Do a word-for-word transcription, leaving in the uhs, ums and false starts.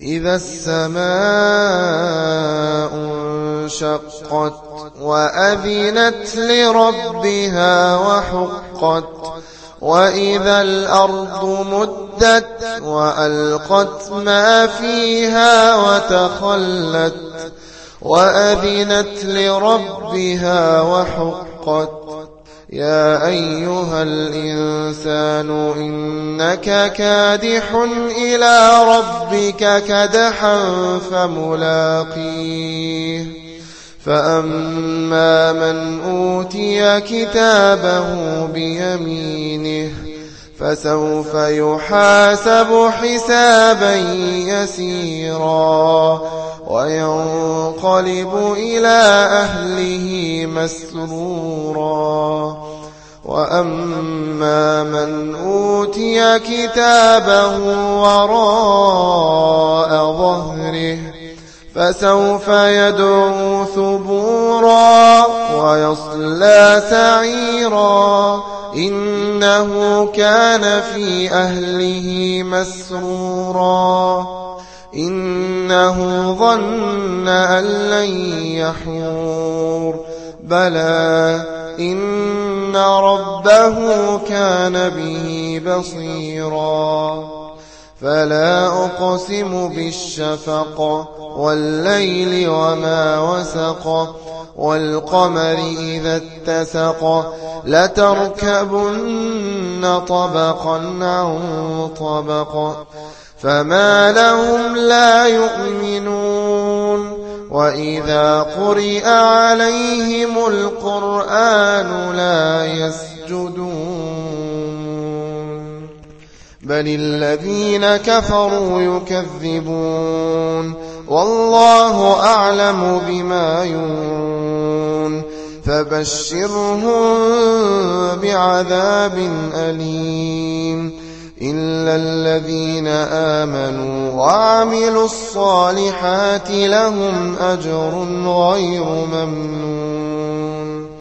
إذا السماء انشقت وأذنت لربها وحقت وإذا الأرض مدت وألقت ما فيها وتخلت وأذنت لربها وحقت يا أيها الإنسان إنك كادح إلى ربك كدحا فملاقيه فأما من أوتي كتابه بيمينه فسوف يحاسب حسابا يسيرا وينقلب إلى أهله مسرورا وأما من أوتي كتابه وراء ظهره فسوف يدعو ثبورا ويصلى سعيرا إنه كان في أهله مسرورا إنه ظن أن لن يحور بلى إن ربه كان به بصيرا فلا أقسم بالشفق والليل وما وسق والقمر إذا اتسق لتركبن طبقا عن طبق فما لهم لا يؤمنون وإذا قرئ عليهم القرآن لا يسجدون بل الذين كفروا يكذبون والله أعلم بما يوعون فبشرهم بعذاب أليم إلا الذين آمنوا وعملوا الصالحات لهم أجر غير ممنون.